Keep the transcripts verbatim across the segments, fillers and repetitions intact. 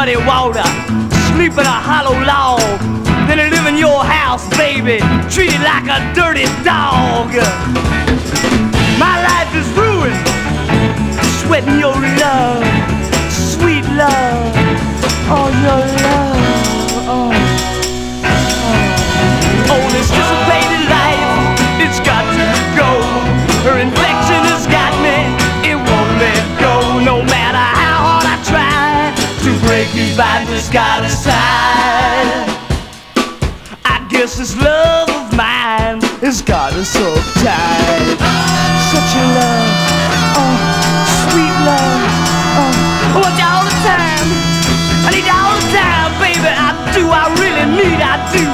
muddy water, sleep in a hollow log, then live in your house, baby, treated like a dirty dog. My life is ruined, sweating your love, sweet love, oh your love, oh, oh. Oh, this dissipated life, it's got to go. Her infection has got me, it won't let go. No matter how hard I try to break these vines, it's got aside. I guess this love of mine has got us so tight. Such a love, oh, sweet love, oh. I want you all the time, I need you all the time, baby. I do, I really need, I do.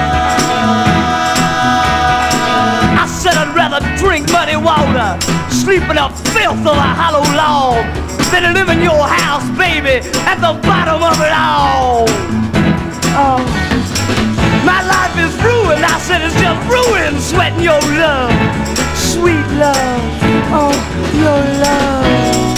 I said I'd rather drink muddy water, sleep in the filth of a hollow log, than to live in your house, baby, at the bottom of it all. Oh, my life is ruined, I said it's just ruined, sweating your love, sweet love, oh, your love.